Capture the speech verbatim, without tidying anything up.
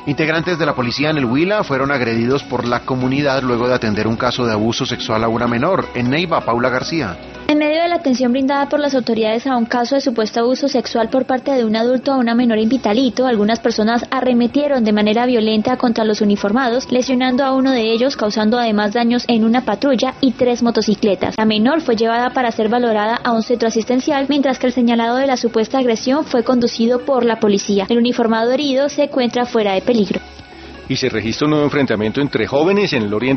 Integrantes de la policía en el Huila fueron agredidos por la comunidad luego de atender un caso de abuso sexual a una menor. En Neiva, Paula García. En medio de la atención brindada por las autoridades a un caso de supuesto abuso sexual por parte de un adulto a una menor en Pitalito, algunas personas arremetieron de manera violenta contra los uniformados, lesionando a uno de ellos, causando además daños en una patrulla y tres motocicletas. La menor fue llevada para ser valorada a un centro asistencial, mientras que el señalado de la supuesta agresión fue conducido por la policía. El uniformado herido se encuentra fuera de peligro. Y se registra un nuevo enfrentamiento entre jóvenes en el oriente